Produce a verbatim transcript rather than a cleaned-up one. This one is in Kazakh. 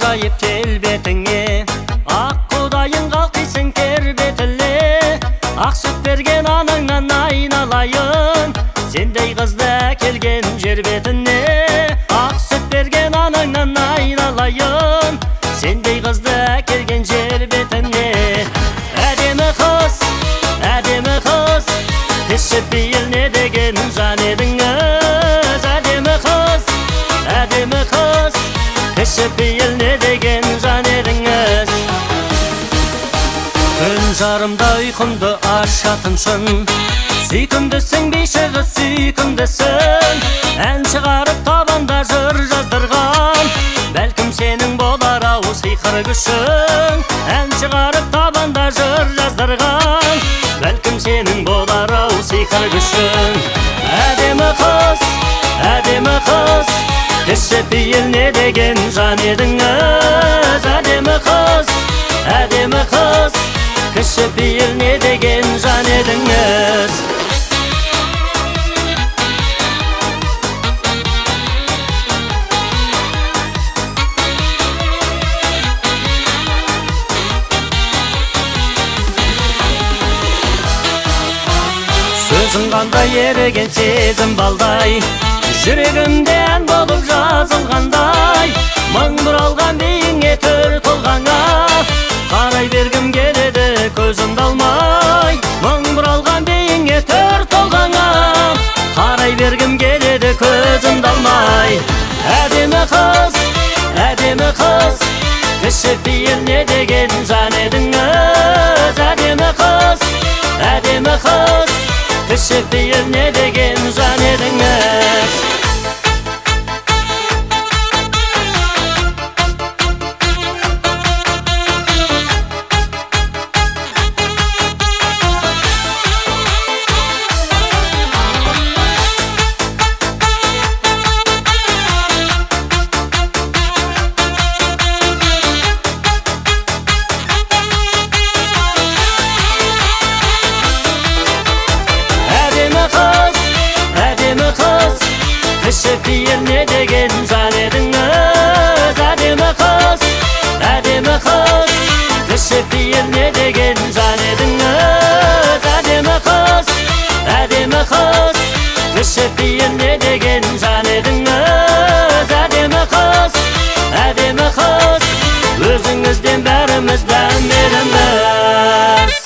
ажайып келбетіңе, ақ құдайын қалқисың тербетіле. Ақ сүт берген анаңнан айналайын, сендей қызды әкелген жер бетіне. Ақ сүт берген анаңнан айналайын, сендей қызды әкелген жер бетіне. Әдемі қыз, әдемі қыз, кіші пейіл не деген жан едіңіз. Әдемі қыз, әдемі қыз, кіші пейіл не деген жан едіңіз. Күн жарымда ұйқымды ашатыншын, сүйкімдісің бейші қыз сүйкімдісің. Ән шығарып табанда жыр жаздырған, бәлкім сенің болар ау сиқыр күшің. Ән шығарып табанда жыр жаздырған, бәлкім сенің болар ау сиқыр күшің. Әдемі қыз, әдемі қыз, кіші пейіл не деген жан едіңіз. Әдемі қыз, әдемі қыз, кіші пейіл не деген жан едіңіз. Сөзің қандай еріген сезім балдай, жүрегімде ән болып жазылғандай. Мың бұралған биіңе төр толғаңа, қарай бергім келеді көзімді алмай. Мың бұралған биіңе төр толғаңа, қарай бергім келеді көзімді алмай. Әдемі қыз, әдемі қыз, кіші пейіл не деген жан едіңіз. Әдемі қыз, әдемі қыз, кіші пейіл не деген жан едіңіз. Кіші пейіл не деген жан едіңіз. Әдемі қыз, әдемі қыз, кіші пейіл не деген жан едіңіз. Әдемі қыз, әдемі қыз, кіші пейіл не деген жан едіңіз. Әдемі қыз, әдемі қыз, өзіңізден бәріміз дәмеріміз.